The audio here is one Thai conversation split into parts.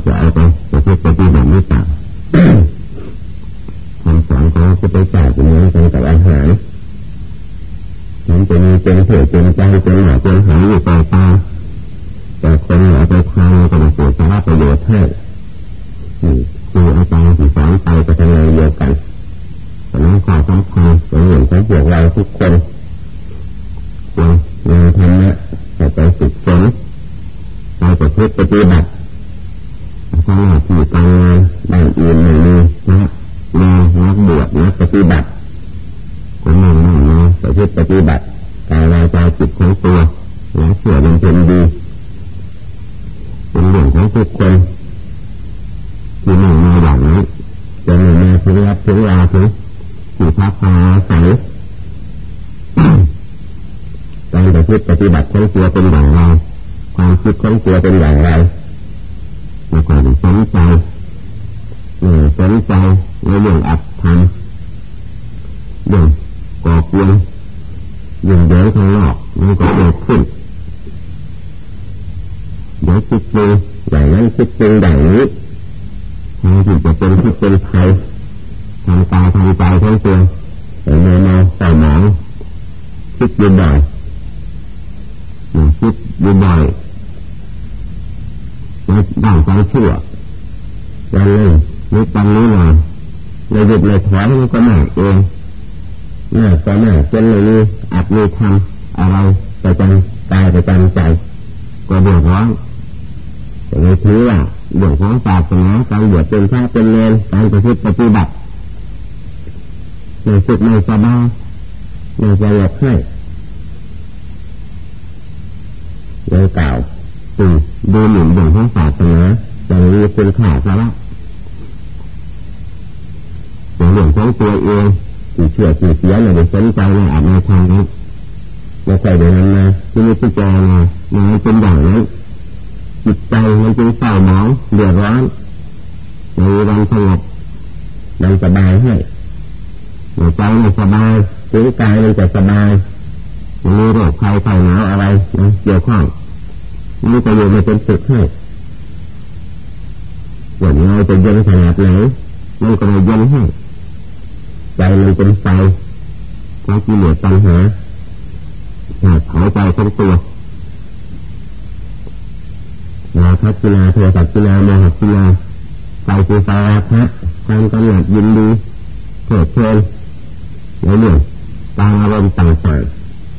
จะเอาไปปฏิบัติหรือเปล่าคำสอนของพระพุทธเจ้าเหมือนกันกับอาหารมันจะมีเป็นเถื่อนเป็นใจเป็นหนาเป็นหายอยู่ต่อตาแต่คนเอาไปทานก็มาเสียสาระประโยชน์ให้คืออาจารย์ที่สอนไปก็ทำงานเดียวกันแต่นั้นข้อสำคัญของหนึ่งของพวกเราทุกคนควรงานธรรมะให้ไปฝึกฝนไปประพฤติปฏิบัติสำหรับที่การงานด้านอื่นไม่มีนักบวชนักปฏิบัติคนหนึ่งประพฤติปฏิบัติกายวาจาจิตของตัวและเชื่อมันเป็นดีเป็นเรื่องของทุกคนที่หนึ่งมาอย่างนี้จะมีมาถึงรับถึงลาถึงที่พักอาศัยการประพฤติปฏิบัติของตัวเป็นอย่างไรความคิดของตัวเป็นอย่างไรไม่ค่อยสนใจในเรื่องอัตธรรมเรื่องก่อกวนยิ่งเยอะข้างนอกมันก็เกิดขึ้นเดี๋ยวคิดจริงอย่างนั้นคิดจริงอย่างนี้ทางที่จะเป็นที่เป็นภัยทางตาทางใจทั้งตัวแต่เมื่อเราใส่หมองคิดอยู่บ่อยคิดอยู่บ่อยในด้านความชั่ววันหนึ่งนึกวันนี้หน่อยเลยหยุดเลยถอยมันก็หนักเองหนักก็หนักจนเลยอาจมีทำอะไรประจำกายประจำใจก็เดือดร้อนแต่ในทีว่าเรื่องของศาสนาการบวชเป็นพระเป็นเนรการประพฤติปฏิบัติในสุดในสบายในใจหลบให้เลยกล่าวดูหนุนเรื่องของศาสนาจะมีคุณค่าซะละในเรื่องของตัวเองที่เชื่อที่เสียในสนใจในอาจในทางนี้ไม่ใช่เดี๋ยวนั้นนะที่นี่พิจารณามันเป็นอย่างนั้นจิตใจมันจึงเศร้าหมองเดือดร้อนในวันสงบมันสบายให้หัวใจมันสบายร่างกายมันจะสบายมันมีโรคภัยไข้หนาวอะไรเกี่ยวข้องมีประโยชน์มันเป็นสุขให้วันนี้เราจะเย็นขนาดไหนมันก็ไม่เย็นให้ใจมันเป็นไฟเพราะกิเลสตัณหาเผาใจทั้งตัวราคะกิเลสโทสะกิเลสโมหะกิเลสไฟคือไฟราคะความกำหนัดยินดีเพลิดเพลินในเรื่องตามอารมณ์ต่าง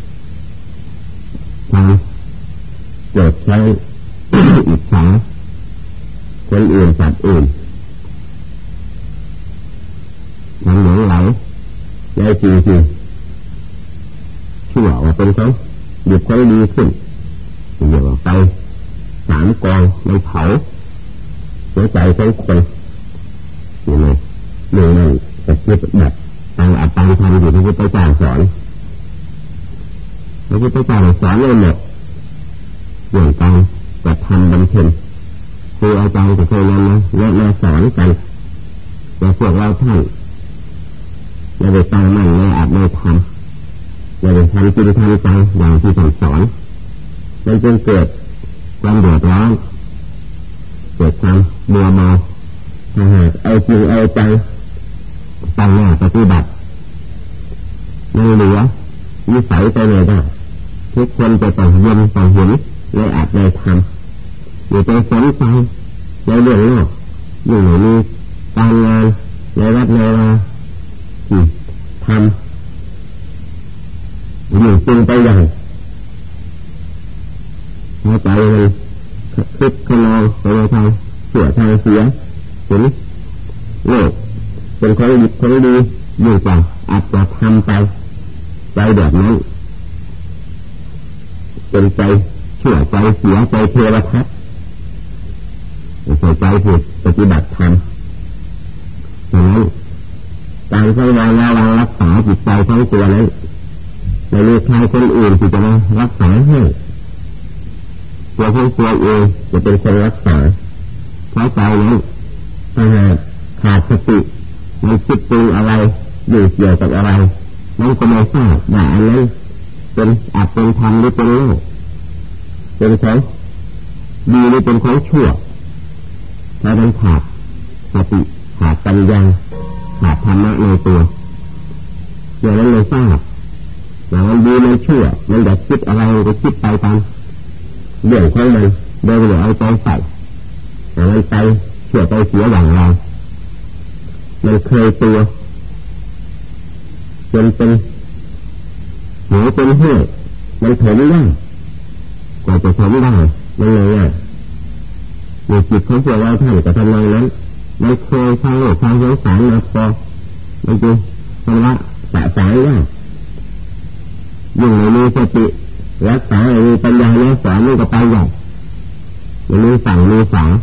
ๆความโกรธใช้อิจฉาคนอื่นสัตว์อื่นมันหลงไหลในจริงชั่วว่าเป็นเขาหยุดเขาดีขึ้นเดี๋ยวไป3 กองในเผาหัวใจของคนอยู่ในเรื่องนั้นจะคิดแบบตามอัตตาธรรมอยู่ที่พระพุทธเจ้าสอนพระพุทธเจ้าสอนเลยหมดเรื่องการกระทำบำเพ็ญครูอาจารย์ก็เคยมาสอนกันแต่พวกเราท่านอย่าไปตั้งมั่นในอาจในธรรมอย่าไปทำจริงทำจังอย่างที่ท่านสอนมันจึงเกิดความเดือดร้อนเกิดความมัวเมาถ้าหากเอาจริงเอาจังตั้งหน้าปฏิบัติไม่เหลือวิสัยไปเลยได้ทุกคนจะต้องเย็นต้องเห็นในอาจในธรรมอย่าไปสนใจในเรื่องนอกเรื่องนี้การงานในวัดในวาทำอยู่จริงไปอย่างหัวใจมันคิดขนองไปในทางเสียทางเสียเห็นโลกเป็นของดีของดีอยู่กว่าอาจจะทำไปใจแบบนั้นเป็นใจชั่วใจเสียใจเทวทัศน์ใจผิดปฏิบัติธรรมดังนั้นการใช้ระวังรักษาจิตใจทั้งตัวนั้นในเรื่องใครคนอื่นที่จะมารักษาให้ตัวของตัวเองจะเป็นคนรักษาเพราะใจนั้นถ้าหากขาดสติมันคิดปรุงอะไรอยู่เกี่ยวกับอะไรมันก็ไม่ทราบว่าอันนั้นเป็นอาจเป็นธรรมหรือเป็นโลกเป็นของดีหรือเป็นของชั่วถ้าเป็นขาดสติขาดปัญญาขาดธรรมะในตัวอย่างนั้นเลยทราบอย่างนั้นดีไม่ชั่วมันอยากคิดอะไรก็คิดไปตามเรื่องของมันโดยไม่เอาใจใส่อย่างนั้นไปเชื่อไปเสียอย่างไรมันเคยตัวจนเป็นหัวเป็นเหี้ยมันถมได้กว่าจะถมได้มันเลยมีจิตของพวกเราท่านจะทำอย่างนั้นมันเคยทางโลกทางสงสารมาพอมันจะทำละสะสายได้ยิ่งมีสติรักษามีปัญญาเนี่ยสอนมันก็ไปใหญ่มีสั่งมีสา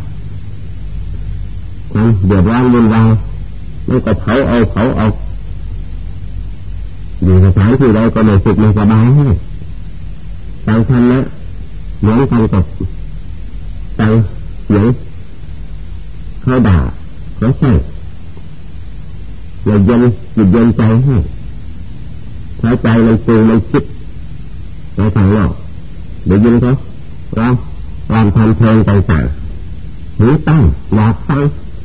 ความเดือดร้อนวุ่นวายมันก็เผาเอาอยู่สถานที่ใดก็ไม่สุขไม่สบายให้ฟังธรรมะเหมือนกันกับฟังเสียงเขาด่าเขาใส่เราเย็นจิตเย็นใจให้ถ้าใจมันตื่นมันคิดในทางโลกเดี๋ยวยินเขาเราทำเพลงต่างๆหูตั้งอยากฟัง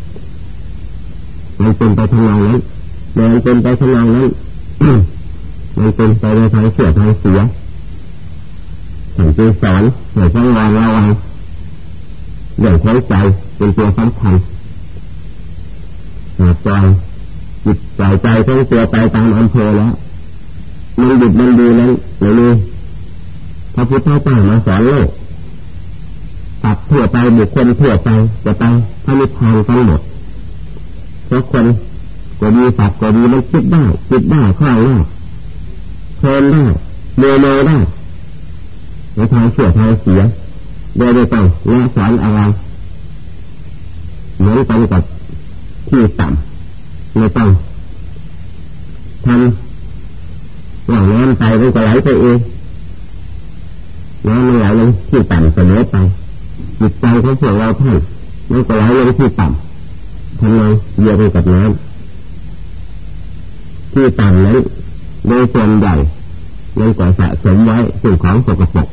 มันเป็นไปทางนั้นมันเป็นไปทางนั้นมันเป็นไปในทางเสียทางเสียสั่งจีสอนให้ฟังวันละวันเรื่องของใจเป็นตัวสำคัญหากปล่อยจิตใจทั้งตัวไปตามอำเภอแล้วมันหยุดมันดีนั้นเลยพระพุทธเจ้ามาสอนโลกตัดทั่วไปบุคคลทั่วไปจะไปพระนิพพานทั้งหมดเพราะคนก็ดีสัตว์ก็ดีมันคิดได้คล่องได้เพลินได้เมื่อได้ในทางเสียทางเสียโดยไม่ต้องและสอนอะไรเหมือนกันกับที่ต่ำไม่ต้องทำหลังน้ำไปมันก็ไหลไปเองน้ำมันไหลลงที่ต่ำเสมอไปจิตใจของพวกเราท่านมันก็ไหลลงที่ต่ำทำไมเยียวยากับน้ำที่ต่ำนั้นโดยส่วนใหญ่มันก็สะสมไว้สิ่งของสกปรก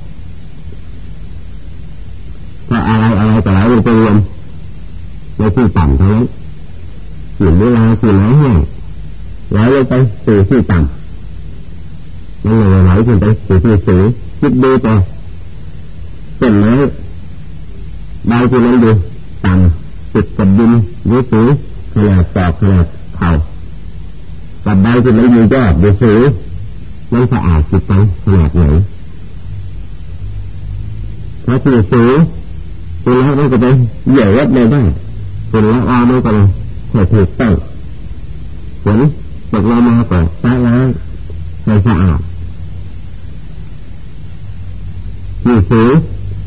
ถ้าอะไรก็ไหลลงไปรวมในที่ต่ำเท่านั้นสิ่งเวลาสิ่งไหนแห้งไหลลงไปสู่ที่ต่ำมันไหลขึ้นไปสู่ที่สูงคิดดูต่อต้นไม้ใบที่นั้นดูต่ำติดกับดินหรือสูงขนาดศอกขนาดเข่ากับใบที่มันอยู่ยอดอยู่สูงมันสะอาดจิตใจขนาดไหนถ้าที่สูงตัวแล้วมันก็ไปเหยียบวัดเลยได้ตัวแล้วอ้อมันก็เลยถูกต้องฝนตกลงมาก็ล้างให้สะอาดที่สูง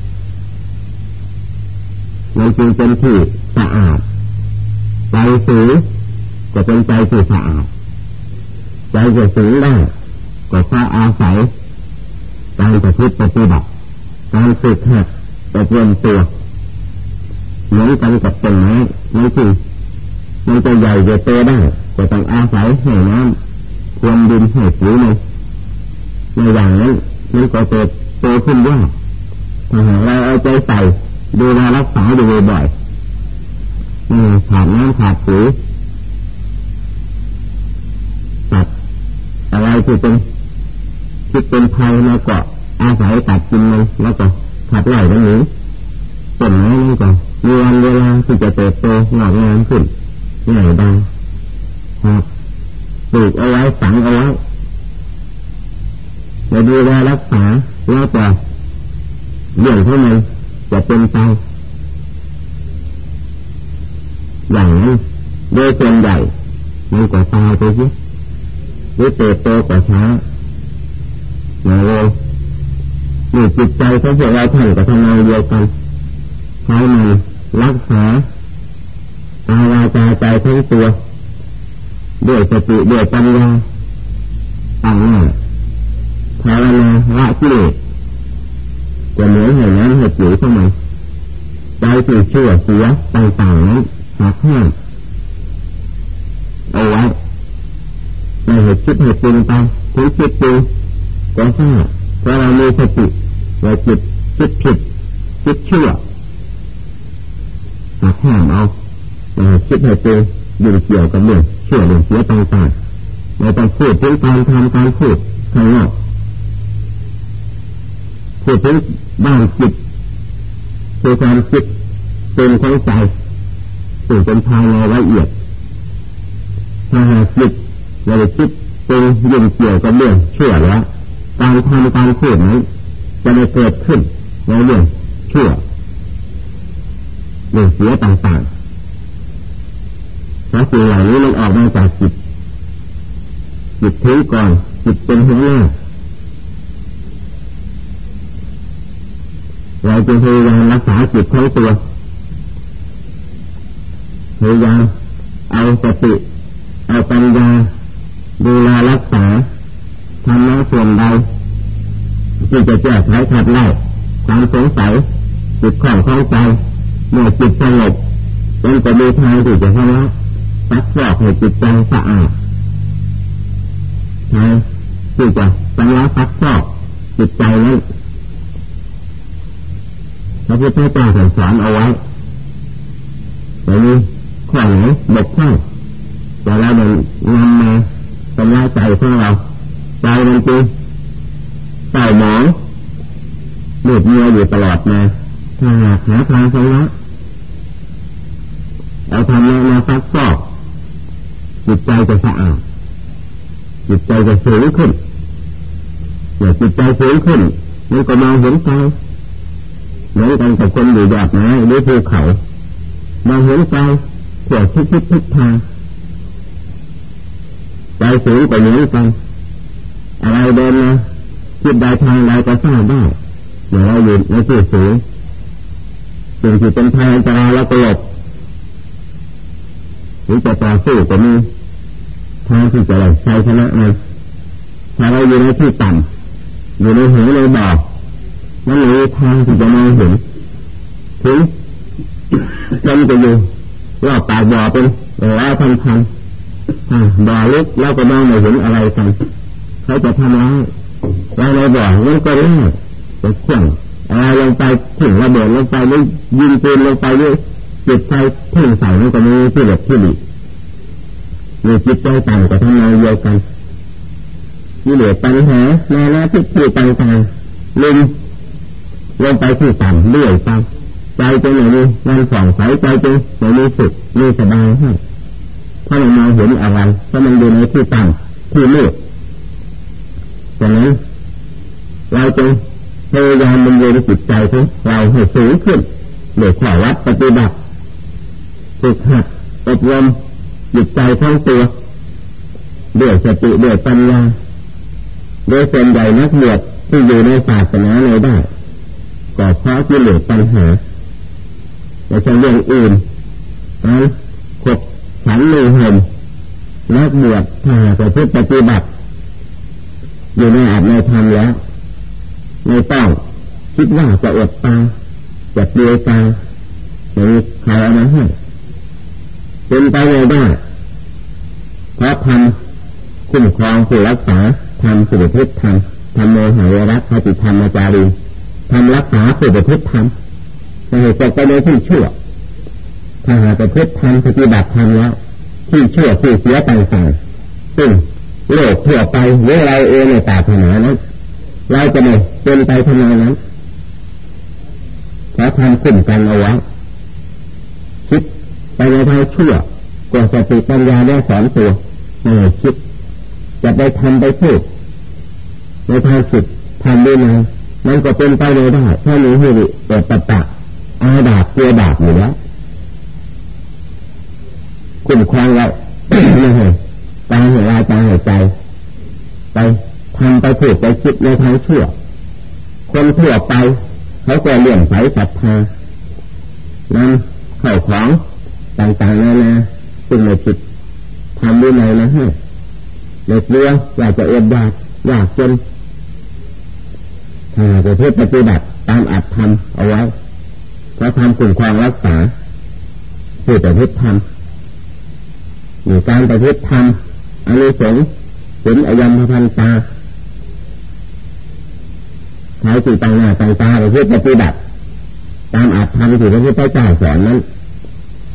มันจึงเป็นที่สะอาดใจสูงก็เป็นใจที่สะอาดใจจะสูงได้ก็เพราะอาศัยการปฏิบัติการฝึกหัดอบรมตัวเหมือนกันกับต้นไม้มันจะใหญ่จะโตได้ก็ต้องอาศัยให้น้ำท่วมดินให้ปุ๋ยในอย่างนั้นมันก็โตขึ้นยากถ้าหากเราเอาใจใส่ดูแลรักษาอยู่บ่อยๆขาดน้ำขาดปุ๋ยตัดอะไรที่เป็นคิดเป็นภัยแล้วก็อาศัยตัดกินมันแล้วก็ขับไล่มันหนีต้นไม้นี่ก็มีวันเวลาที่จะเติบโตงอกงามขึ้นง่ายได้ครับปลูกเอาไว้ฝังเอาไว้จะดูแลรักษาแล้วแต่เรื่องของมันจะเป็นไปอย่างนั้นโดยส่วนใหญ่มันก็ตายไปสิหรือเติบโตกว่าช้ามาเลยมีจิตใจของพวกเราท่านก็ทำงานเดียวกันใช้มันรักษากายวาจาใจทั้งตัวด้วยสติด้วยปัญญาตั้งหน้าภาวนาละกิเลสจะเหมือนให้น้ำให้ปุ๋ยเข้ามาใจที่ชั่วเสียต่างๆนั้นหักห้ามเอาไว้ไม่ให้คิดให้ปรุงไปถึงคิดปรุงก็ทราบเพราะเรามีสติเราจิตคิดผิดคิดชั่วหักห้ามห้ามเอาคิดให้ตัวยุ่งเกี่ยวกับเรื่องเชื่อเรื่องเสียต่างๆเราต้องพูดถึงการทำการพูดข้างนอกพูดถึงบ้านจิตคือความคิดเป็นของใจซึ่งเป็นภายในละเอียดถ้าหากจิตเราคิดเป็นยุ่งเกี่ยวกับเรื่องเชื่อแล้วการทำการพูดนั้นจะไม่เกิดขึ้นในเรื่องเชื่อเรื่องเสียต่างๆเพราะสิ่งเหล่านี้มันออกมาจากจิตถือก่อนจิตเป็นหัวหน้าเราจึงพยายามรักษาจิตของตัวพยายามเอาสติเอาปัญญาดูแลรักษาทำหน้าส่วนใดที่จะแก้ไขขัดไล่ความสงสัยจิตของใจเมื่อจิตสงบมันจะมีทางที่จะชำระซักฟอกให้จิตใจสะอาดทางที่จะชำระซักฟอกจิตใจนั้นพระพุทธเจ้าสอนเอาไว้แต่นี้ข้อไหนบกพร่องแต่เราได้นำมาทำลายใจของเราใจมันจริงเศร้าหมองมืดมัวอยู่ตลอดมาถ้าหากหาทางชำระเอาทำมาซักฟอกจิตใจจะสะอาดจิตใจจะสูงขึ้นเมื่อจิตใจสูงขึ้นมันก็มองเห็นใจเหมือนกันกับคนอยู่ยอดไม้หรือภูเขามองเห็นใจทั่วทุกทางใจสูงกว่าเหมือนกันอะไรเดินมาคิดใดทางใดก็ทราบได้เมื่อเราอยู่ในที่สูงสิ่งที่เป็นภัยอันตรายเราก็หลบหรือจะต่อสู้ก็มีทางที่จะได้ชัยชนะมันถ้าเราอยู่ในที่ต่ำอยู่ในเหวในบ่อนั่นเลยทางที่จะมองเห็นถึงมันจะอยู่รอบปากบ่อเป็นแล้วพันบ่อลึกเราก็มองไม่เห็นอะไรกันเขาจะทำร้ายเราในบ่อมันก็ง่ายจะขว้างอะไรลงไปถึงระเบิดลงไปหรือยิงปืนลงไปหรือจิตใจเพ่งใส่มันก็มีที่หลบที่หลีกมีจิตใจต่ำกับทำงานเดียวกันมีเหลือปัญหาในหน้าที่ต่างๆลืมลงไปที่ต่ำเรื่อยไปใจจงไหนมีวันส่องใสใจจงไหนมีสุขมีสบายให้ถ้าเรามองเห็นอะไรถ้ามันอยู่ในที่ต่ำที่มืดดังนั้นเราจงพยายามบำรุงจิตใจของเราให้สูงขึ้นโดยข้อวัดปฏิบัติฝึกหัดอบรมจิตใจทั้งตัวด้วยสติด้วยปัญญาโดยส่วนใหญ่นักบวชที่อยู่ในศาสนาไหนได้ก็เพราะกิเลสปัญหาแต่จะเรื่องอื่นนั้นขบฉันมือห่มนักบวชถ้าจะพึ่งปฏิบัติอยู่ในอาจในธรรมแล้วไม่ต้องคิดว่าจะอดตาจะเปลือยกายอย่างนี้ใครเอามาให้เป็นไปไม่ได้เพราะทำคุ้มครองผู้รักษาทำสุภทิศทำโมหะรักขติธรรมจารีทำรักษาสุภทิศธรรมไม่ให้ตกไปในที่ชั่วถ้าหากประพฤติธรรมปฏิบัติธรรมแล้วที่ชั่วที่เสียต่างๆซึ่งโลกทั่วไปเมื่อเราเองในศาสนานั้นเราจะไม่เป็นไปทำไมนั้นเพราะทำคุ้มกันเอาไว้คิดไปในทางชั่วก็สติปัญญาได้สอนตัวไม่คิดจะไปทำไปพูดในทางผิดทำด้วยนะมันก็เป็นไปไม่ได้ถ้ามีหิริเปิดตะอาดาบเกลียดาบอยู่แล้วคุ้มครองเราไม่ให้ตาหัวใจหายใจไปทำไปพูดไปคิดในทางชั่วคนทั่วไปเขาก็เลื่อมใสศรัทธานำเข้าของต่างๆนานาซึ่งไม่ผิดทำด้วยนะฮะเด็กเลี้ยงอยากจะอดอยากจนถ้าจะเพื่อปฏิบัติตามอัตธรรมเอาไว้เพราะทำคุ้มครองรักษาผู้ปฏิบัติธรรมมีการปฏิบัติธรรมอานิสงส์ผลอายมพันตาใช้จิตต่างๆไปเพื่อปฏิบัติตามอัตธรรมที่พระพุทธเจ้าสอนนั้น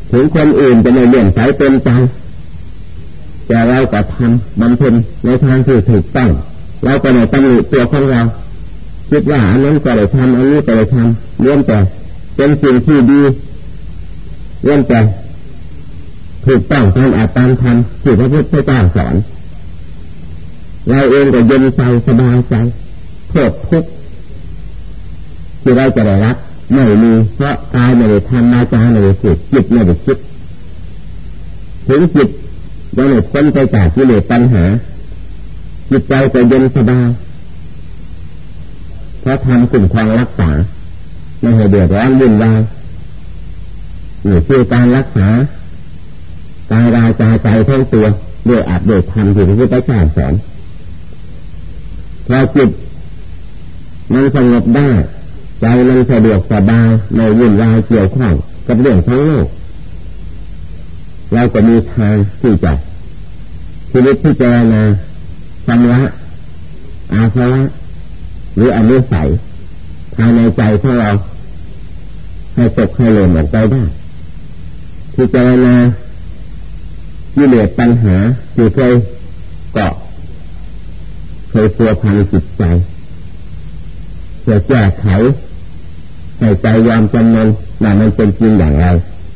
ถึงคนอื่นจะไม่เลื่อมใสเต็มใจแต่เราก็ทำบำเพ็ญในทางที่ถูกต้องเราก็ไม่ตำหนิตัวของเราคิดว่าอันนั้นก็ได้ทำอันนี้ก็ได้ทำล้วนแต่เป็นสิ่งที่ดีล้วนแต่ถูกต้องตามอัตตามธรรมที่พระพุทธเจ้าสอนเราเองก็เย็นใจสบายใจโทษทุกข์ที่เราจะได้รับไม่มีเพราะกายไม่ได้ทำวาจาไม่ได้พูดจิตไม่ได้คิดถึงจิตยังไม่พ้นไปจากกิเลสปัญหาจิตใจก็เย็นสบายเพราะทำคุ้มครองรักษาไม่ให้เดือดร้อนวุ่นวายนี่คือการรักษากายวาจาใจทั้งตัวด้วยอาจด้วยธรรมที่พระพุทธเจ้าสอนพอจิตมันสงบได้ใจมันสะดวกสบายไม่วุ่นวายเกี่ยวข้องกับเรื่องทั้งโลกเราก็มีทางที่จะชีวิตที่เจริญชำระอาสวะหรืออนุสัยภายในใจของเราให้ตกให้หล่นออกไปได้ที่เจริญกิเลสปัญหาที่เคยเกาะเคยพัวพันจิตใจเพื่อแก้ไขให้ใจยอมจำนนว่ามันเป็นจริงอย่างไร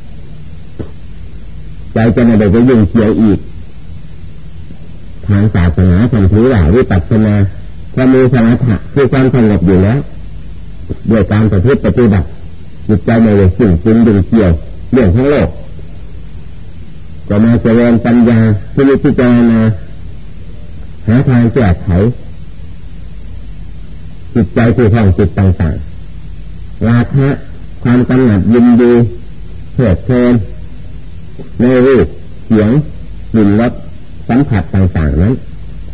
ใจจะไม่ได้ไปยุ่งเกี่ยวอีกทางศาสนาท่านถือว่าวิปัสสนาถ้ามีสมถะคือความสงบอยู่แล้วด้วยการปฏิบัติจิตใจไม่ได้สิ่งจริงดึงเกี่ยวเรื่องทั้งโลกก็มาเจริญปัญญาที่มีพิจารณาหาทางแก้ไขจิตใจที่ท่องจิตต่างๆราคะความกำหนัดยินดีเพลิดเพลินในรูปเสียงกลิ่นรสสัมผัสต่างๆนั้น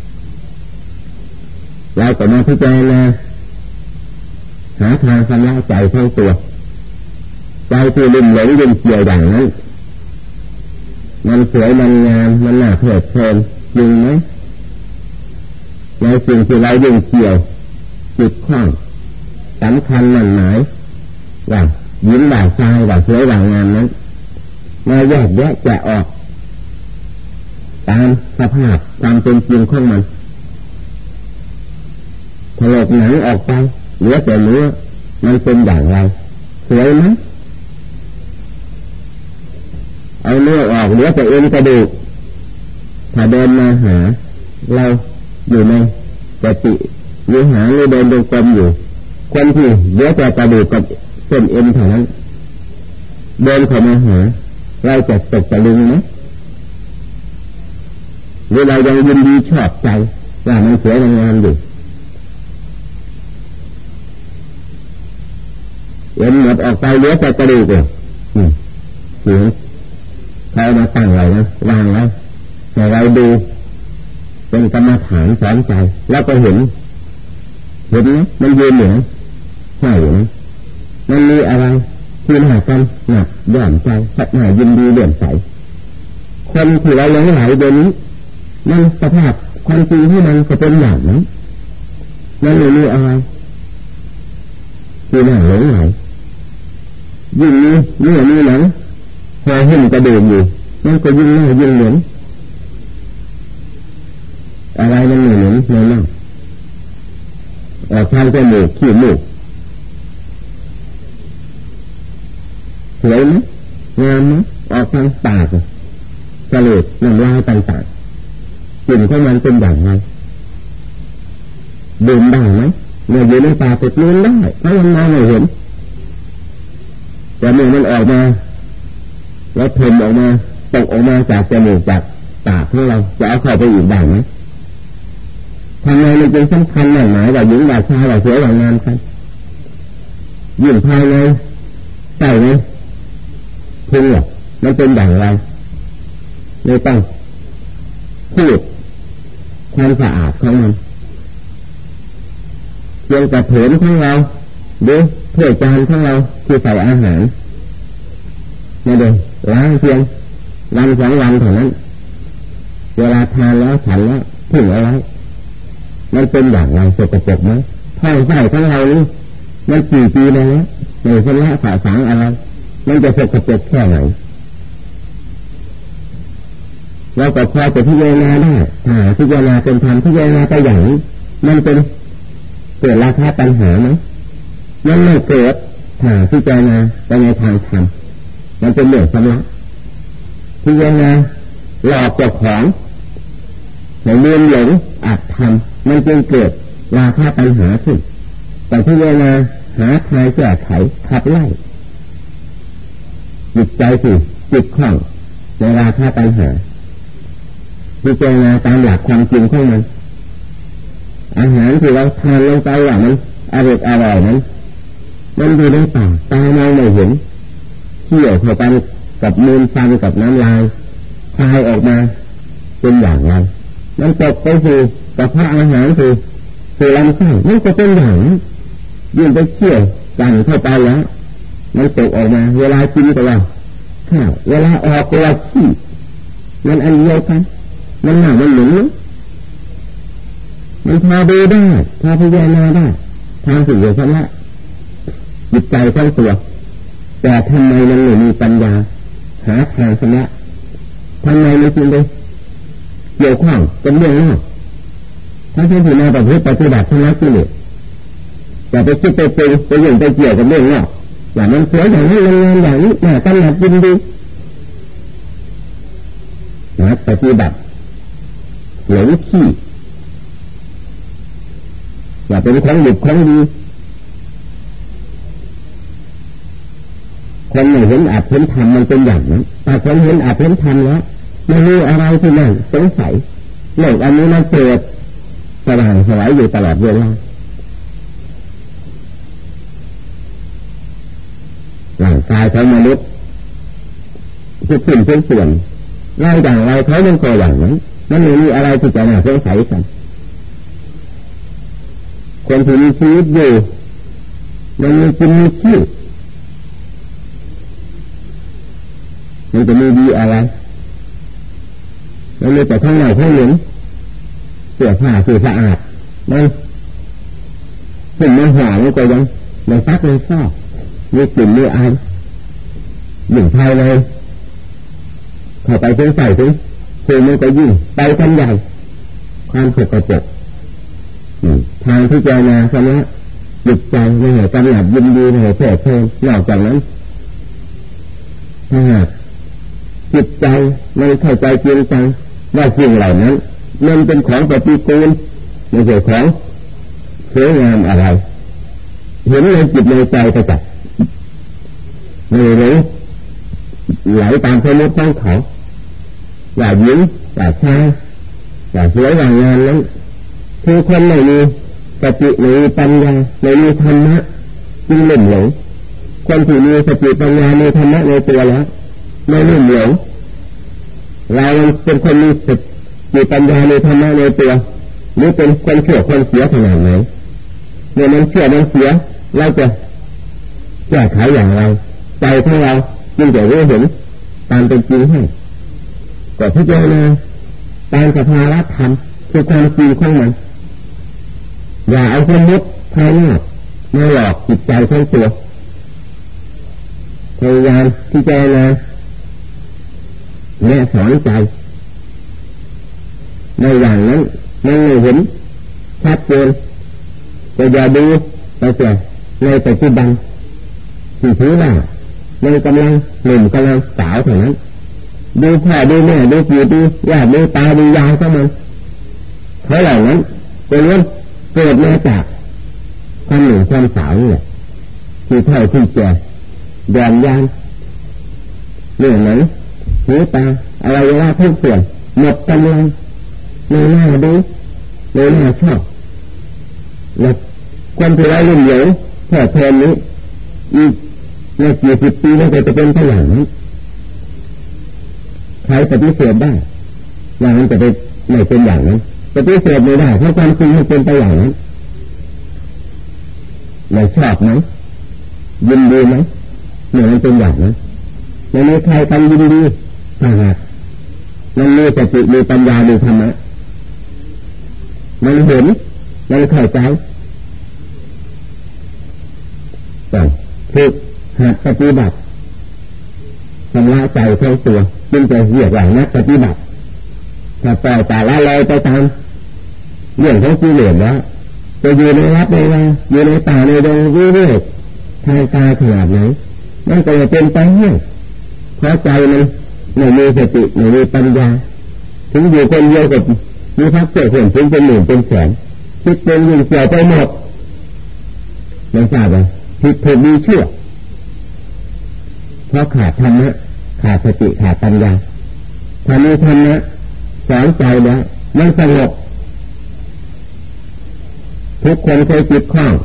เราก็มาพิจารณาหาทางชำระใจทั้งตัวใจที่ลุ่มหลงยุ่งเกี่ยวอย่างนั้นมันสวยมันงามมันน่าเพลิดเพลินจริงไหมในสิ่งที่เรายุ่งเกี่ยวจิตข้องสำคัญมั่นหมายว่ายิ้มว่าชายว่าสวยว่างามนั้นมาแยกแยะแกะออกตามสภาพความเป็นจริงของมันถลกหนังออกไปเหลือแต่เนื้อมันเป็นอย่างไรสวยไหมเอาเนื้อออกเหลือแต่เอ็นกระดูกถ้าเดินมาหาเราอยู่ในปฏิวิหารหรือเดินโดยกลมอยู่คนที่เหลือแต่กระดูกกับเส้นเอ็นเท่านั้นเดินเข้ามาหาเราจะตกตะลึงไหมหรือเรายังยินดีชอบใจว่ามันสวยงามอยู่เอ็นหมดออกไปเหลือแต่กระดูกเลยถึงเขามาตั้งไว้นะวางไว้ให้เราดูเป็นกรรมฐานสอนใจแล้วก็เห็นไหมมันยืนเหนือใช่ไหมมันมีอะไรที่หนักกันหนักย่อนใจสักหน่อยยินดีเลื่อมใสคนที่เราหลงไหลเดี๋ยวนี้มันสภาพความจริงที่มันจะเป็นอย่างนั้นมันไม่มีอะไรที่น่าหลงไหลยิ่งมีเนื้อมีหนังพอเห็นกระดูกอยู่มันก็ยิ่งน่ายิ่งเหมือนอะไรมันเหมือนในนั้นออกทางจมูกขี้มูกสวยไหมงามไหมออกทางปากกระโหลกน้ำลายต่างๆกลิ่นของมันเป็นอย่างไรดื่มได้ไหมเมื่ออยู่ในปากติดนู้นได้เพราะมันมองไม่เห็นแต่เมื่อมันออกมาแล้วพ่นออกมาตกออกมาจากจมูกจากปากของเราจะเอาเข้าไปอีกได้ไหมทำไมมันจึงสำคัญหมายว่าหญิงว่าชายว่าสวยว่างามกันยิ่งภายในใส่ไหมพุงหรอมันเป็นอย่างไรไม่ต้องพูดความสะอาดของมันเพียงแต่เถินของเราหรือถ้วยจานของเราที่ใส่อาหารไม่ได้ล้างเพียงวันสองวันเท่านั้นเวลาทานแล้วฉันแล้วถึงอะไรมันเป็นอย่างไรสกปรกไหมท้องไส้ของเรานี่มันกี่ปีแล้วในชนะสาสางอะไรมันจะสกปรกแค่ไหนเราก็พอจะพิจารณาได้พิจารณาเป็นธรรมพิจารณาไปอย่างนี้มันเป็นเกิดราคะปัญหาไหมมันไม่เกิดพิจารณาไปในทางธรรมมันเป็นเรื่องสำลักพิจารณาหลอกเจ้าของในเรื่องหลงอาจทำมันจึงเกิดราคะปัญหาขึ้นแต่พิจารณาหาทางแก้ไขขับไล่จิตใจสิจิตคล่องในราคะปัญหาพิจารณาตามหลักความจริงของมันอาหารที่เราทานลงไปว่ามันอร่อยนั้นมันอยู่ในปากตามองไม่เห็นเคี่ยวเข้าไปกับมูลฟันกับน้ำลายคายออกมาเป็นอย่างไรมันตกไปสู่กระเพาะอาหารสู่ลำไส้มันก็เป็นอย่างนั้นยิ่งไปเคี่ยวกันเข้าไปแล้วมันตกออกมาเวลากินก็ว่าข้าวเวลาออกก็ว่าขี้มันอันเดียวกันมันหนามันหนุนมันพาดูได้พาพิจารณาได้ทางสิ่งเดียวกันละจิตใจทั้งตัวแต่ทำไมมันไม่มีปัญญาหาทางชนะทำไมมันจึงได้เกี่ยวข้องเป็นเรื่องนอกถ้าใช้ที่มาแบบนี้ปฏิบัติชนะที่นี่อย่าไปคิดไปเป็นไปยุ่งไปเกี่ยวกับเรื่องนอกอย่างนั้นสวยอย่างนี้งานอย่างนี้น่าตั้งหลักยินดีนะปฏิบัติหลงขี้อย่าเป็นของดีของดีคนไม่เห็นอาจเห็นธรรมมันเป็นอย่างนั้นแต่คนเห็นอาจเห็นธรรมแล้วไม่มีอะไรที่นั่นสงสัยโลกอันนี้มันเกิดสว่างสวยอยู่ตลอดเวลาร่างกายของมนุษย์ทุกสิ่งทุกส่วนเราอย่างไรเขาเป็นตัวอย่างนั้นมันไม่มีอะไรที่จะน่าสงสัยกันคนที่มีชีวิตอยู่มันมีกินมีชื่อมันจะมีดีอะไรมันมีแต่ข้างในข้างหนึ่งเสื้อผ้าสีสะอาดมันถึงมันหอมก็ยังในซักในซอกมีกลิ่นมีอายหยิ่งภายในเข้าไปถึงใส่ถึงคือมันก็ยิ่งไปกันใหญ่ความสกปรกทางที่เจนาสนะจิตใจไม่ให้กำหนัดยินดีไม่ให้เพลิดเพลินนอกจากนั้นถ้าหากจิตใจไม่เข้าใจจริงจังว่าสิ่งเหล่านั้นมันเป็นของปฏิกูลไม่ใช่ของสวยงามอะไรเห็นในจิตในใจก็จับไม่รู้ไหลตามความนึกของเขาอย่ายิ้มอย่าชายอย่าสวยงามนั้นคือคนไม่มีสติไม่มีปัญญาไม่มีธรรมะจึงหลงหลงคนที่มีสติปัญญามีธรรมะในตัวแล้วไม่หลงหลงเราเป็นคนมีสติปัญญามีธรรมะในตัวหรือเป็นคนเชื่อคนเสียขนาดไหนเมื่อมันเชื่อมันเสียเราจะแก้ไขอย่างไรใจของเราจึงจะรู้เห็นตามเป็นจริงให้ก็พิจารณาตามสภาวะธรรมคือความจริงของมันอย่าเอาความมุดภายนอกมาหลอกจิตใจทั้งตัวพยายามพิจารณาแนะสอนใจในอย่างนั้นมันไม่เห็นชัดเจนก็อย่าดูไปเสียในปัจจุบันที่ถือว่ามันกำลังหนุ่มกำลังสาวเท่านั้นดูพ่อดูแม่ดูปู่ดูย่าดูตาดูยายของมันเพราะเหล่านั้นเป็นเรื่องเกิดมาจากความหนุ่มความสาวนี่แหละที่เท่าที่แก่แดนยานเรื่องไหนหูตาอะไรว่าทุกส่วนหมดกำลังในหน้าดูในหน้าชอบและคนที่เราเล่นเหลวแค่เพลินนี้อีกในกี่สิบปีมันจะเป็นตัวอย่างนั้นใครปฏิเสธได้ว่ามันจะเป็นไม่เป็นอย่างนั้นปฏิเสธไม่ได้เพราะความจริงมันเป็นไปอย่างนั้นเราชอบไหมยินดีไหมเมื่อมันเป็นอย่างนั้นไม่มีใครทำยินดีถ้าหากมันมีสติมีปัญญามีธรรมะมันเห็นมันเข้าใจคือหัดปฏิบัติชำระใจทั้งตัวจึงจะเรียกว่านักปฏิบัติถ้าปล่อยแต่ละลอยไปตามเรื่องของกิเลสแล้วจะอยู่ในวัดในวาอยู่ในป่าในดงเรื่อยๆทางตาขนาดไหนนั่นก็จะเป็นไปให้เพราะใจมันไม่มีสติไม่มีปัญญาถึงอยู่คนเดียวกับมีพักเกิดเห็นถึงเป็นหมื่นเป็นแสนคิดเป็นยิ่งเกี่ยวไปหมดไม่ทราบว่าผิดถูกดีชั่วเพราะขาดธรรมะขาดสติขาดปัญญาถ้ามีธรรมะสอนใจแล้วมันสงบทุกคนเคยจิตคล้อง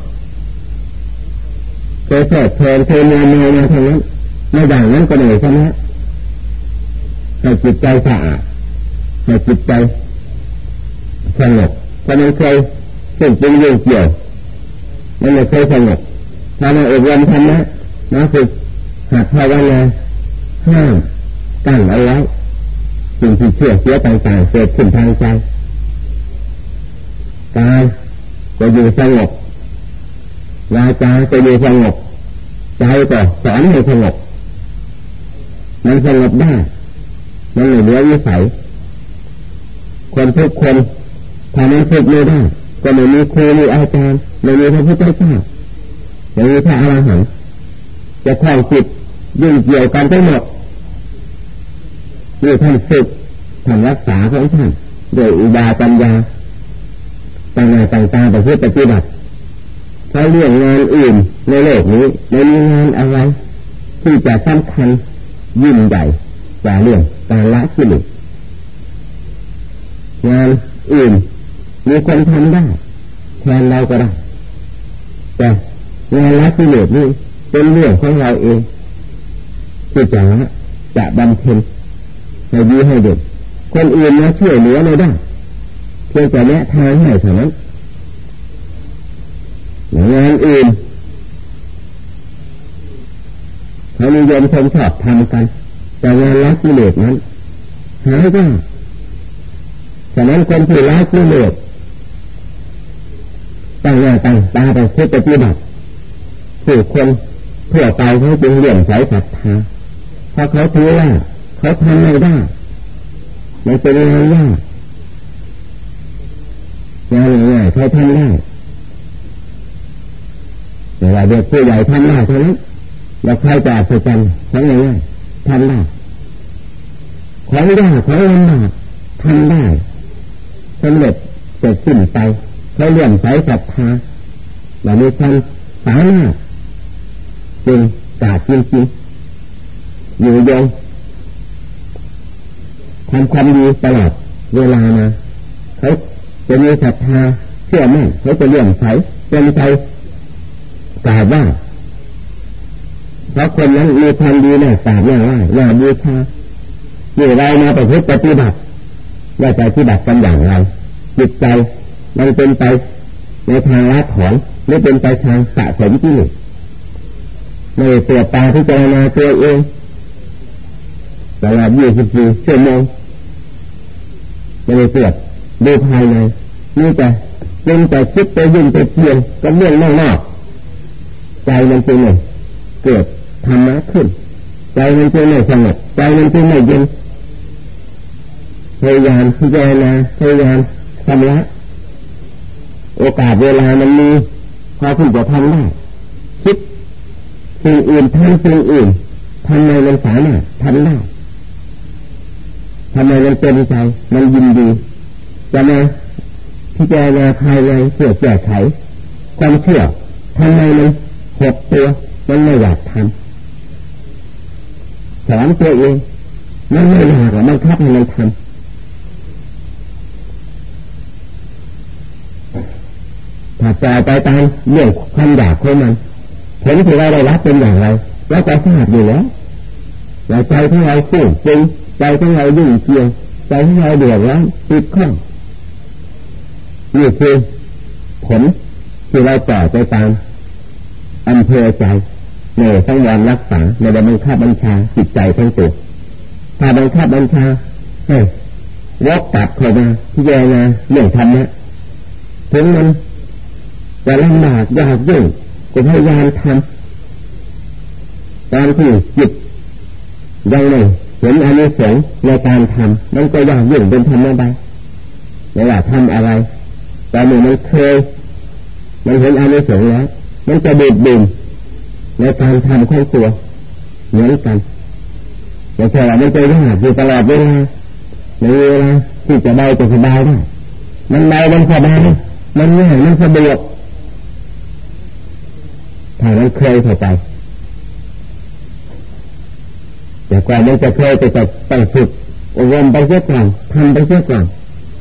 เคยเพลิดเพลินเคยมัวเมามาทางนั้นไม่ดังนั้นก็เหนื่อยใช่ไหมให้จิตใจสะอาดให้จิตใจสงบเพราะมันเคยซึ่งเป็นเรื่องเกี่ยวมันไม่เคยสงบถ้าเราอบรมธรรมะนะคือหัดภาวนาห้ามกั้นเอาไว้สิ่งที่เชื่อเสียต่างๆเกิดขึ้นทางใจกายก็อยู่สงบวาจาก็อยู่สงบใจก็สอนให้สงบมันสงบได้มันไม่เหลือวิสัยคนทุกคนถ้ามันฝึกไม่ได้ก็ไม่มีครูมีอาจารย์ไม่มีพระพุทธเจ้าไม่มีพระอรหันต์จะคล้องจิตยุ่งเกี่ยวกันทั้งหมดนี่ท่านฝึกท่านรักษาของท่านโดยอุบายปัญญาต่างๆประพฤติปฏิบัติเพราะเรื่องงานอื่นในโลกนี้ไม่มีงานอะไรที่จะสำคัญยิ่งใหญ่กว่าเรื่องการละกิเลสงานอื่นมีคนทำได้แทนเราก็ได้แต่งานละกิเลสนี่เป็นเรื่องของเราเองที่จะบำเพ็ญให้ดีให้เด็ดคนอื่นมาช่วยเหลือเราได้เพียงแต่แนะทางให้เท่านั้นงานอื่นเขานิยมชมชอบทำกันแต่งานละกิเลสนั้นหายไปฉะนั้นคนที่ละกิเลสตั้งหน้าตั้งตาไปปฏิบัติผู้คนทั่วไปเขาจึงเลื่อมใสศรัทธาเพราะเขาถือว่าเขาทำไม่ได้ไม่เป็นงานยากงานง่ายๆเขาทำได้แต่ว่าเด็กผู้ใหญ่ทำได้เท่านั้นแล้วใครจะอัศจรรย์ของง่ายๆทำได้ของยากของลำบากทำได้สำเร็จเสร็จสิ้นไปเขาเลื่อมใสศรัทธาและมีความสามารถจึงกาดจริงๆอยู่ยงทำความดีตลอดเวลามาเขาจะมีศรัทธาเชื่อมั่นเขาจะเลื่อมใสเป็นใจกราบไหว้เพราะคนนั้นมีความดีน่ากราบน่าไหว้น่าบูชาอยู่เรามาประพฤติปฏิบัติว่าจะปฏิบัติกันอย่างไรจิตใจมันเป็นไปในทางละถอนหรือเป็นไปทางสะสมกิเลสไม่ตรวจตาพิจารณาตัวเองตลอด24 ชั่วโมงไม่ได้ตรวจดูภายในนี่แต่เป็นแต่คิดไปยิ่งไปเพียงกับเรื่องนอกใจมันจึงไม่เกิดธรรมะขึ้นใจมันจึงไม่สงบใจมันจึงไม่เย็นพยายามพิจารณาพยายามชำระโอกาสเวลามันมีพอที่จะทำได้คิดสิ่งอื่นทำสิ่งอื่นทำไมมันสามารถทำได้ทำไมมันเป็นใจมันยินดีจะมาพิจารณาภายในเพื่อแก้ไขความเชื่อทำไมมันหดตัวมันไม่อยากทำสอนตัวเองมันไม่อยากหรอกมันคับให้มันทำถ้าปล่อยไปตามเรื่องความอยากของมันผลที่เราได้รับเป็นอย่างไรเราจะทราบอยู่แล้วแต่ใจของเราฟุ้งจริงใจของเรายุ่งเกี่ยวใจของเราเดือดร้อนติดข้องนี่คือผลที่เราปล่อยไปตามอำเภอใจเนี่ยต้องยอมรักษาในบังคับบัญชาจิตใจทั้งตัวถ้าบังคับบัญชาวกกลับเข้ามาพิจารณาเรื่องธรรมะถึงมันจะลำบากยากยิ่งก็พยายามทำตามที่จิตยังไม่เห็นอานิสงส์ในการทำมันก็ยากยิ่งเป็นธรรมดาเวลาทำอะไรแต่เมื่อมันเคยมันเห็นอานิสงส์แล้วมันจะดื่มในการทำของตัวเหมือนกันแต่แค่ว่ามันจะยากอยู่ตลอดเวลาในเวลาที่จะได้จะสบายได้มันได้มันสบายมันง่ายมันสะดวกถ้ามันเคยเข้าใจแต่กว่ามันจะเคยไปจะต้องฝึกอบรมไปเสียก่อนทำไปเสียก่อน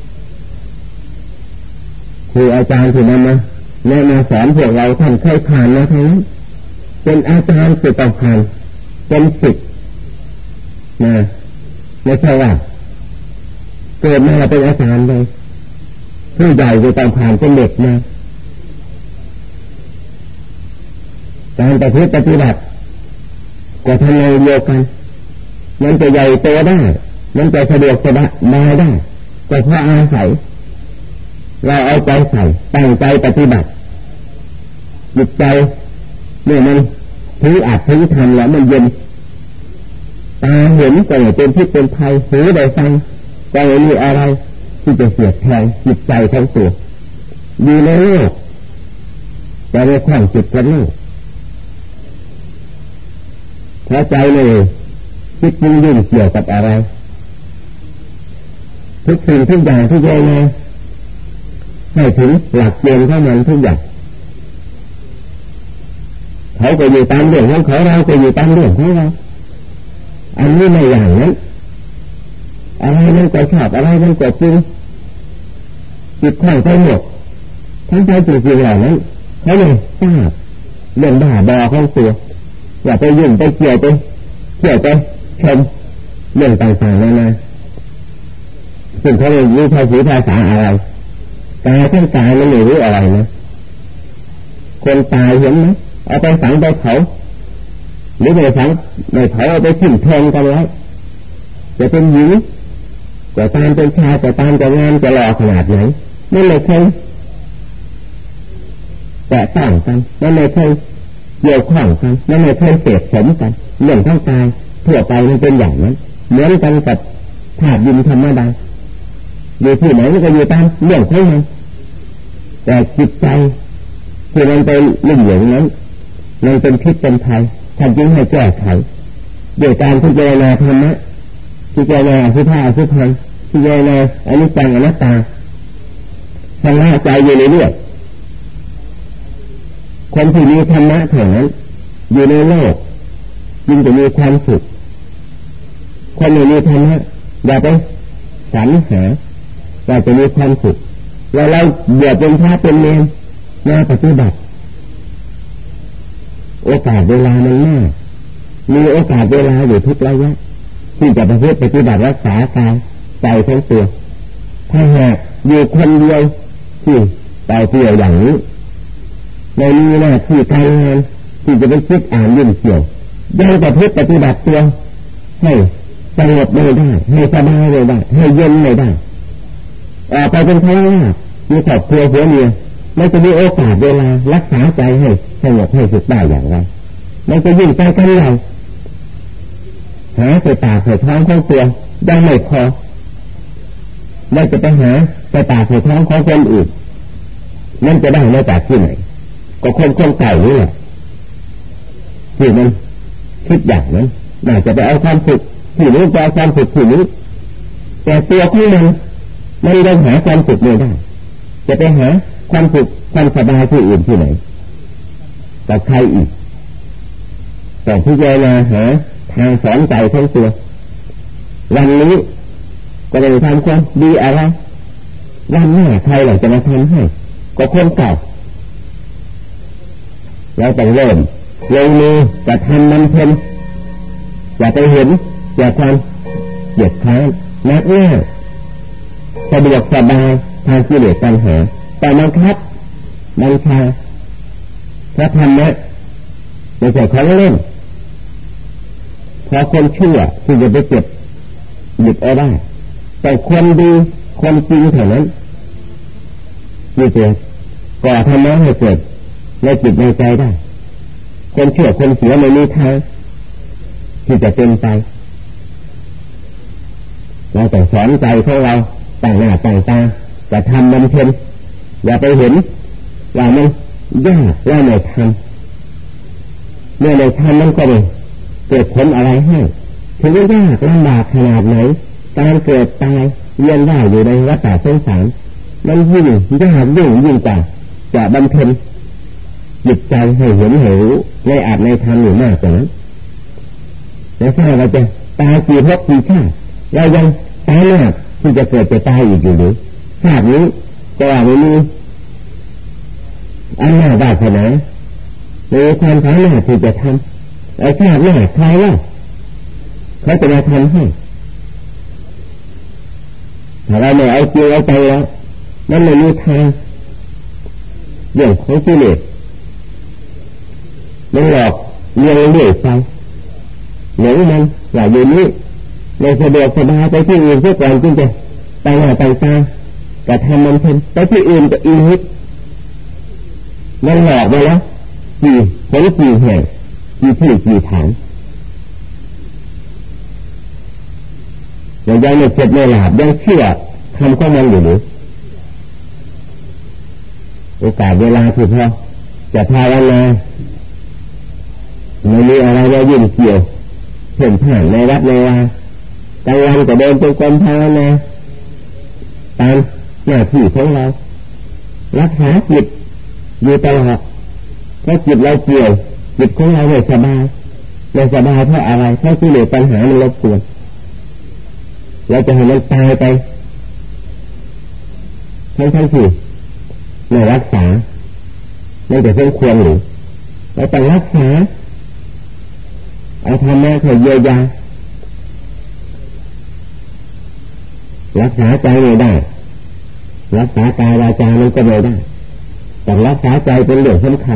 ครูอาจารย์ที่นำมาแนะนำสอนพวกเราท่านเคยผ่านมาทั้งนั้นเป็นอาจารย์สุดต่อผ่านเป็นศิษย์นะไม่ใช่ว่าเกิดมาเป็นอาจารย์เลยผู้ใหญ่สุดต่อผ่านเป็นเด็กนะการปฏิบัติก็ทำในเดียวกันมันจะใหญ่โตได้มันจะสะดวกสบายได้ก็เพราะอาศัยเราเอาใจใส่ตั้งใจปฏิบัติจิตใจเนี่ยมันถืออัดถือทำแล้วมันเย็นตาเห็นก็เป็นพิษเป็นภัยหูได้ฟังก็ไม่มีอะไรที่จะเสียดแทงจิตใจทั้งตัวอยู่ในโลกแต่ในความจิตกับโลกพอใจเลยคิดยุ่งเกี่ยวกับอะไรทุกสิ่งทุกอย่างทุกอย่างเลยให้ถึงหลักเกณฑ์ของมันทุกอย่างเขาก็อยู่ตามเรื่องของเขาเราก็อยู่ตามเรื่องของเราอันนี้ไม่อย่างนั้นอะไรมันก็ชอบอะไรมันก็จริงจิตข้างไปหมดทั้งใจจริงๆเหล่านั้นเขาเลยทราบเรื่องบ้าบอของตัวอย่าไปยุ่งไปเกี่ยวไปชมเรื่องต่างๆนานาซึ่งเขาไม่รู้ภาษาอะไรกายทั้งกายมันไม่รู้อะไรนะคนตายเห็นไหมเอาไปฝังไปเผาหรือไปฝังไปเผาเอาไปทิ้งแทงกันไว้จะเป็นหญิงจะตามเป็นชายจะตามจะงามจะหล่อขนาดไหนนั่นเลยเคยแต่ต่างกันนั่นเลยเคยเกี่ยวข้องกันนั่นเลยเคยเสพสมกันเรื่องทั้งกายทั่วไปมันเป็นอย่างนั้นเหมือนกันกับธาตุดินธรรมดาอยู่ที่ไหนก็อยู่ตามเรื่องของมันแต่จิตใจที่มันเป็นเรื่องอย่างนั้นมันเป็นพิษเป็นภัยท่านจึงให้แก้ไขโดยการพิจารณาธรรมะพิจารณาอสุภะอสุภัยพิจารณาอนิจจังอนัตตาชำระใจอยู่ในเรื่องคนที่มีธรรมะเท่านั้นอยู่ในโลกยิ่งจะมีความสุขคนที่มีธรรมะอย่าไปสรรหาเราจะมีความสุขแล้วเราเบื่อเป็นพระเป็นเนรมาปฏิบัติโอกาสเวลามันมากมีโอกาสเวลาอยู่ทุกระยะที่จะประพฤติปฏิบัติรักษากายใจทั้งตัวถ้าหากอยู่คนเดียวที่เปล่าเปลี่ยวอย่างนี้ในนี้หน้าที่การงานที่จะไปคิดอ่านยุ่งเกี่ยวยังประพฤติปฏิบัติตัวให้สงบไม่ได้ให้สบายไม่ได้ให้เย็นไม่ได้ออกไปเป็นครั้งแรกมีครอบครัวหัวเมียไม่จะมีโอกาสเวลารักษาใจให้สงบให้สุขได้อย่างไรไม่จะยิ่งใจกันใหญ่หาใส่ตาใส่ท้องของตัวยังไม่พอไม่จะไปหาใส่ตาใส่ท้องของคนอื่นนั่นจะได้มาจากที่ไหนก็คนเก่านี่แหละที่มันคิดอย่างนั้นน่าจะไปเอาความสุขที่นี้จะเอาความสุขที่นี้แต่ตัวของมันยังหาความสุขไม่ได้จะไปหาความสุขความสบายที่อื่นที่ไหนกับใครอีกแต่ที่จะมาหาทางสอนใจทั้งตัววันนี้ก็เลยทำความดีอะไรวันหน้าใครหลังจะมาทำให้ก็คนเก่าเราต้องเริ่มลงมือจะทำมันเพิ่มอย่าไปเห็นอย่าความเหยียดค้านนักแน่สะดวกสบายทางกิเลสปัญหาแต่บังคับบัญชาพระธรรมะไม่ใช่ของเล่นพอคนชั่วที่จะไปเก็บหยิบเอาได้แต่คนดีคนจริงเท่านั้นนี่เองก่อธรรมะให้เกิดในจิตในใจได้คนชั่วคนเสียไม่มีทางที่จะเป็นไปเราต้องสอนใจของเราต่างหน้าต่างตาจะทำมันเพ็ญอย่าไปเห็นว่ามันยากว่าไม่ทำเมื่อไม่ทำมันก็ไม่เกิดผลอะไรให้ถึงจะยากลำบากขนาดไหนการเกิดตายเวียนว่ายอยู่ในวัฏสงสารมันยิ่งยากยิ่งกว่าจะบำเพ็ญจิตใจให้เห็นหูในอาจในธรรมอยู่มากกว่านั้นแต่ถ้าเราจะตายกี่ภพกี่ชาติเรายังตายมากที่จะเกิดจะตายอีกอยู่หรือชาตินี้ก็ว่าไม่มีอันน่าวาสนาในความสามารถที่จะทำไอ้ชาติหน้าใครเล่าเขาจะมาทำให้ถ้าเราไม่เอาจริงเอาใจแล้วมันไม่มีทางเรื่องของกิเลสมันหลอกเลี้ยงเรื่อยไปหลงมันอย่าอยู่นี้ในสะดวกสบายไปที่อื่นเพื่อก่อนจึงจะไปหน้าไปตาแต่ทำมันเพิ่มไปที่อื่นก็อีกมันหลอกมาแล้วกี่ผลกี่แห่งกี่ที่กี่ฐานยังไม่เจ็บไม่หลาบยังเชื่อทำข้อมันอยู่หรือโอกาสเวลาที่พอจะภาวนาไม่มีอะไรมายุ่งเกี่ยวเพ่นผ่านในวัดในวากลางวันก็เดินจงกรมภาวนาตามหน้าที่ของเรารักษาจิตอยู่ตลอดเพราะจิตเราเกี่ยวจิตของเราไม่สบายเพราะอะไรเพราะกิเลสปัญหามันรบกวนเราจะให้มันตายไปทั้งที่ไม่รักษาไม่จะต้องควรหรือเราต้องรักษาเอาธรรมะเยียวยารักษาใจไม่ได้รักษากายวาจามันก็ไม่ได้แต่รักษาใจเป็นเรื่องสำคัญ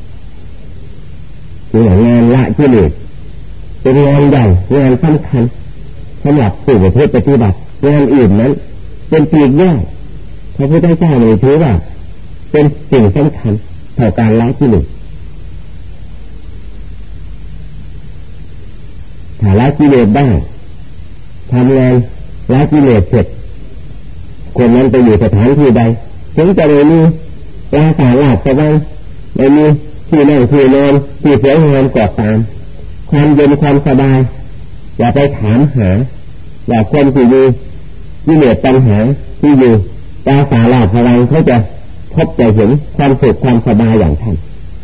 คืองานละกิเลสเป็นงานใหญ่งานสำคัญสำหรับผู้ประพฤติปฏิบัติงานอื่นนั้นเป็นปีกย่อยพระพุทธเจ้าเลยถือว่าเป็นสิ่งสำคัญต่อการละกิเลสถ้าละกิเลสได้ทำงานละกิเลสเสร็จคนนั้นไปอยู่สถานที่ใดถึงจะไม่มีปราสาทราชวังไม่มีที่นั่งที่นอนที่สวยงามกว่าตามความเย็นความสบายอย่าไปถามหาว่าคนที่อยู่กิเลสปัญหาที่อยู่ปราสาทราชวังเขาจะพบจะเห็นความสุขความสบายอย่างท่าน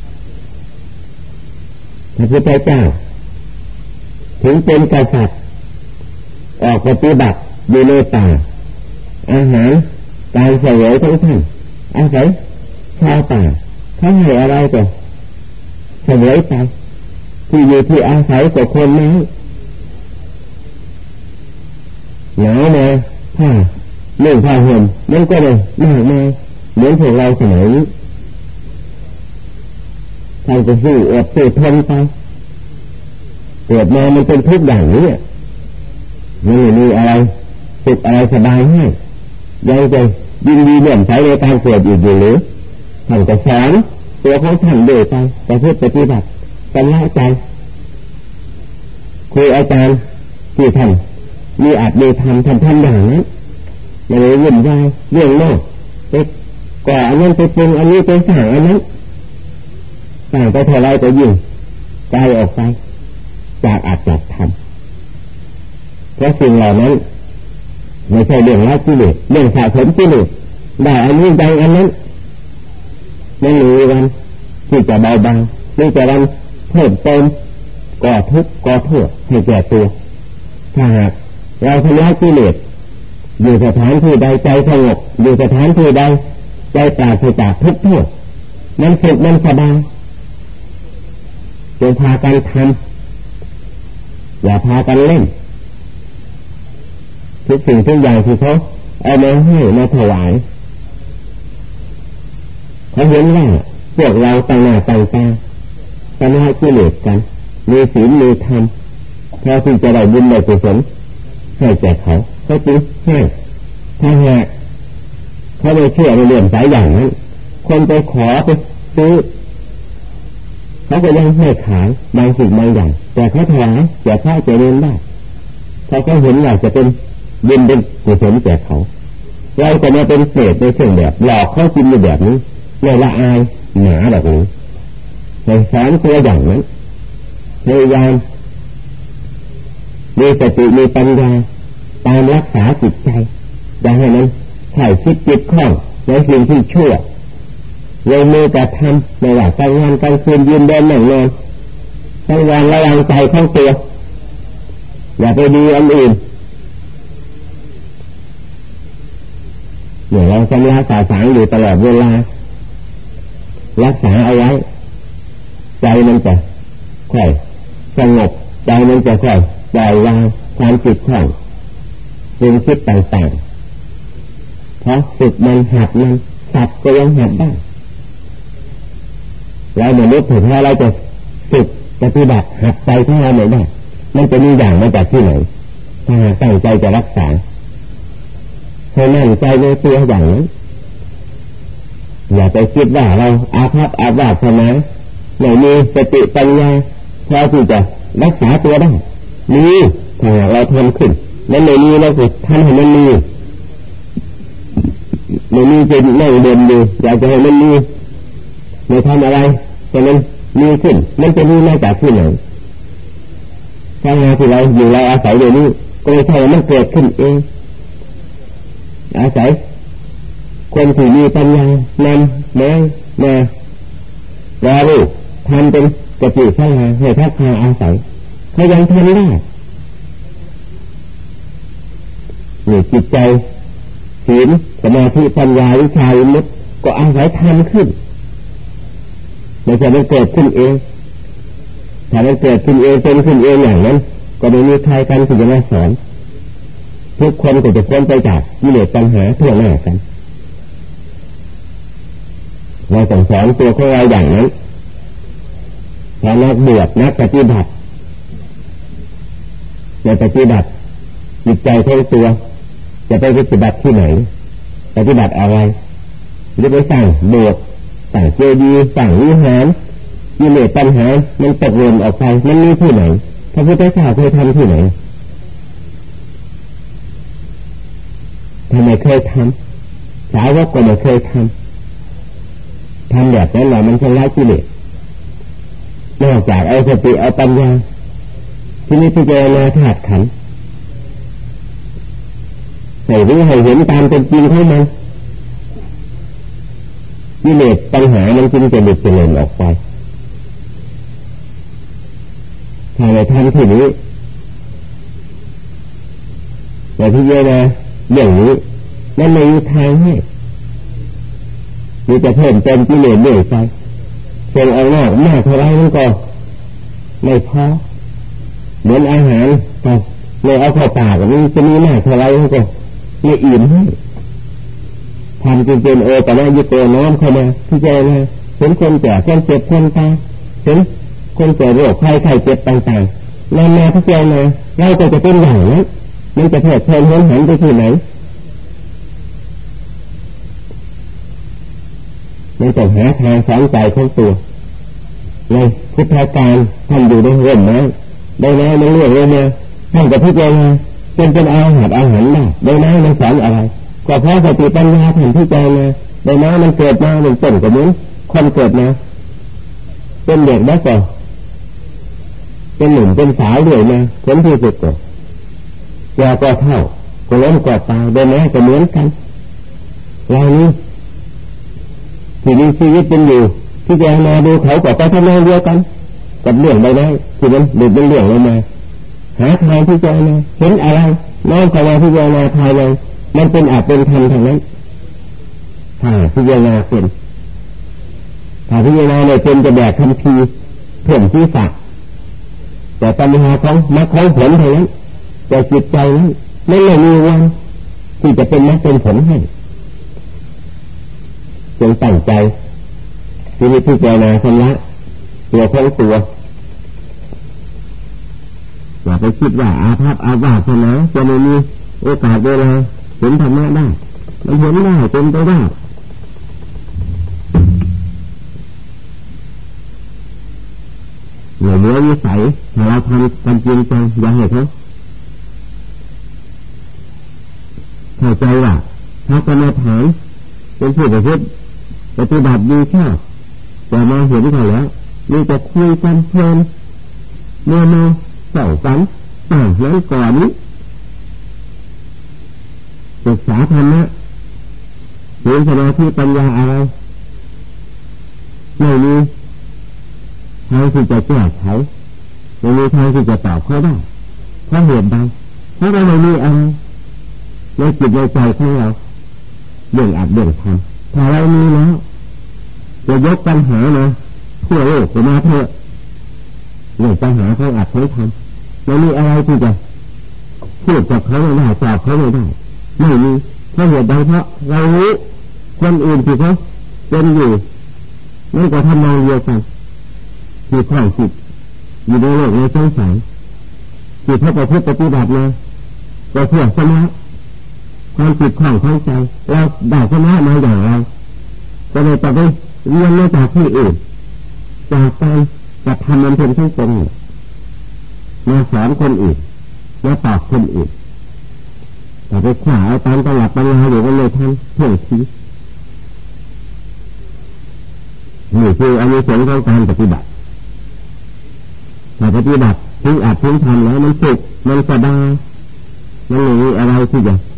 พระพุทธเจ้าถึงเป็นกษัตริย์ออกปฏิบัติอยู่ในป่าอาหารการเสวยทั้งท่านอาศัยชาวป่าเขาให้อะไรก็เสวยไปที่อยู่ที่อาศัยกับคนน้อยหนาวมาผ้าเรื่องผ้าห่มมันก็เลยมากมายเหมือนพวกเราสมัยนี้ท่านก็สู้อดสู้ทนไปเกิดมามันเป็นทุกอย่างนี้ไม่มีอะไรสุขอะไรสบายให้ยังจะยินดีเลื่อมใสในการเกิดอีกอยู่หรือท่านก็สอนตัวของท่านเดินไปประพฤติปฏิบัติกันละใจครูอาจารย์ที่ท่านมีอาจมีทำอย่างนั้นไม่ได้วุ่นวายเรื่องโลกไปก่ออันนั้นไปปรุงอันนี้ไปสั่งอันนั้นสั่งไปเท่าไรก็ยิ่งใจออกไปจากอาจจากทำเพราะสิ่งเหล่านั้นไม่ใช่เรื่องละกิเลสเรื่องสะสมกิเลสได้อันนี้ดังอันนั้นไม่มีวันที่จะเบาบางนี่จะวันเพิ่มเติมก่อทุกข์ก่อโทษให้แก่ตัวถ้าหากเราทำลายกิเลสอยู่สถานที่ใดใจสงบอยู่สถานที่ใดใจปราศจากทุกข์โทษมันสุขมันสบายจงพากันทำอย่าพากันเล่นทุกสิ่งทุกอย่างที่เขาเอามาให้มาถวายเขาเห็นว่าพวกเราต่างหน้าต่างตาทำให้กิเลสกันมีศีลมีธรรมพอที่จะได้บุญได้กุศลให้แก่เขาจึงให้ถ้าหากเขาไม่เชื่อในเรื่องสายอย่างนั้นคนไปขอไปซื้อเขาก็ยังให้ขายบางสิ่งบางอย่างแต่เขาถวายแก่พระเจริญได้เขาก็เห็นว่าจะเป็นยินเป็นกุศลแก่เขาเราจะมาเป็นเศษในเชิงแบบหลอกเขากินในแบบนี้ในละอายหนาแบบนี้ในสอนตัวอย่างนั้นพยายามมีสติมีปัญญาตามรักษาจิตใจอย่าให้มันใส่คิดจิตคล่องในสิ่งที่ชั่วลงมือกระทำในว่าการงานการคืนยืนเดินนั่งนอนทั้งวันระวังใจของตัวอย่าไปดีอันอื่นเนี่ยเราชำระสาสางอยู่ตลอดเวลารักษาเอาไว้ใจมันจะค่อยสงบใจมันจะค่อยปล่อยวางความจิตของสิ่งคิดต่างๆเพราะฝึกมันหัดมันสัตว์ก็ยังหัดได้เราเหมือนนึกถึงว่าเราจะฝึกปฏิบัติหัดใจของเราไม่ได้มันจะมีอย่างมาจากที่ไหนถ้าหากตั้งใจจะรักษาให้มั่นใจในตัวอย่างนั้นอย่าไปคิดว่าเราอาภัพอาฆาตนะไม่มีสติปัญญาพอที่จะรักษาตัวได้มีถ้าเราทำขึ้นนั้นไม่มีเราฝึกทำให้มันมีไม่มีจะนั่งเดินอยู่อยากจะให้มันมีไม่ทำอะไรแต่มันมีขึ้นมันจะมีมาจากที่ไหนถ้างานที่เราอยู่เราอาศัยอยู่นี่ก็ไม่ใช่มันเกิดขึ้นเองอาศัยคนที่มีปัญญานำมาแล้วลูกทำเป็นกระปุกข้างหน้าให้ทักทายอาศัยเขายังทำได้นี่จิตใจศีลสมาธิปัญญาวิชาวิมุตติก็อาศัยทำขึ้นไม่ใช่มันเกิดขึ้นเองถ้ามันเกิดขึ้นเองเป็นขึ้นเองอย่างนั้นก็ไม่มีใครกันที่จะมาสอนทุกคนก็จะพ้นไปจากกิเลสปัญหาทั่วหน้ากันเราต้องสอนตัวของเราอย่างนั้นถ้านักบวชนักปฏิบัติจะปฏิบัติจิตใจของตัวจะไปปฏิบัติที่ไหนปฏิบัติอะไรหรือไปสร้างโบสถ์สร้างเจดีย์สร้างวิหารกิเลสปัญหามันตกหล่นออกไปมันมีที่ไหนพระพุทธเจ้าเคยทำที่ไหนทำไมเคยทำสาวกก็ไม่เคยทำแบบนั้นแหละมันจะไล่กิเลสนอกจากเอาสติเอาปัญญาที่นี่พิจารณาธาตุขันธ์ให้รู้ให้เห็นตามเป็นจริงของมันกิเลสปัญหามันจึงจะหลุดจะหล่นออกไปถ้าในทำที่นี้แต่พิจารณาเรื่องนี้นั่นไม่มีทางให้มีแต่เพิ่มเติมกิเลสเรื่อยไปเช่นเอาหน้ามากเท่าไรมันก็ไม่พอเหมือนอาหารครับเลยเอาเข้าปากมันจะมีมากเท่าไรมันก็ไม่อิ่มให้ทำจนเป็นแต่ละยุโกน้อมเข้ามาพิจารณาเห็นคนแก่คนเจ็บคนตายเห็นคนเกิดโรคไข้เจ็บต่างๆแล้วมาพิจารณาเราก็จะเป็นอย่างนั้นมันจะเถิดเพลินหันหันไปที่ไหนมันต้องหาทางสอนใจของตัวในพุทธการท่านอยู่ในร่มไม้ได้ไม้มันเลื่อนลงมาท่านก็พิจารณาเป็นอาหารได้ได้ไม้มันสอนอะไรก็เพราะสติปัญญาท่านพิจารณาได้ไม้มันเกิดมาเป็นต้นก็เหมือนคนเกิดมาเป็นเด็กได้ก่อนเป็นหนุ่มเป็นสาวเรื่อยมาผลที่สุดก็ยาก็เท่าก็ล้มก็ตายได้ไม้ก็เหมือนกันเรานี้ที่มีชีวิตเป็นอยู่ที่จะมาดูเขาก็ไปทำงานเดียวกันกับเรื่องใดๆที่มันดึกเป็นเรื่องเลยมาหาทางที่จะมาเห็นอะไรน้อมเข้ามาที่จะมาภายในมันเป็นอาจเป็นธรรมทางนั้นถ้าที่จะมาเป็นถ้าที่จะมาเนี่ยเป็นจะแบกคำพีเพิ่มที่ฝากแต่ปัญหาของมรรคของผลเท่านั้นแต่จิตใจนั้นไม่มีวันที่จะเป็นมรรคเป็นผลให้จงตั้งใจที่นี้พิจารณาชำระตัวของตัวอย่าไปคิดว่าอาภัพอาฆาตนะจะไม่มีโอกาสเวลาเห็นธรรมะได้มันเห็นได้เป็นไปได้เหลือวิสัยถ้าเราทำกันจริงจังอย่าให้เขาเข้าใจว่าพระกรรมฐานเป็นผู้ประพฤติปฏิบัติดีชอบแต่มาเห็นเขาแล้วมีแต่คุยกันเพลินเมื่อมาเส่ากันนั้นก่อนนี้ศึกษาธรรมะเรียนสมาธิปัญญาอะไรไม่มีทางที่จะแก้ไขไม่มีทางที่จะตอบเขาได้เพราะเหตุใดเพราะเราไม่มีอะไรในจิตในใจของเราเรื่องอัดเรื่องทำถ้าเรามีแล้วจะยกปัญหามาทั่วโลกมาเถอะเรื่องปัญหาของอัดของทำไม่มีอะไรที่จะพูดกับเขาไม่ได้ตอบเขาไม่ได้ไม่มีเพราะเหตุใดเพราะเรารู้คนอื่นที่เขาเป็นอยู่ไม่ก็ทำนองเดียวกันที่คล้องจิตอยู่ในโลกในสงสารจิตเขาประพฤติปฏิบัติมาก็เพื่อชนะความจิตคล้องของใจเราได้ชนะมาอย่างไรก็เลยต้องไปเรียนมาจากที่อื่นจากการกระทำมันเป็นทั้งตรงมาสอนคนอื่นมาตอบคนอื่นแต่ไปขวาเอาตามตลับปัญญาอยู่ก็เลยทันเพื่อทีนี่คืออานิสงส์ของการปฏิบัติแต่ปฏิบัติถึงอาจถึงทำแล้วมันสุขมันสบายมันไม่มีอะไรที่จะท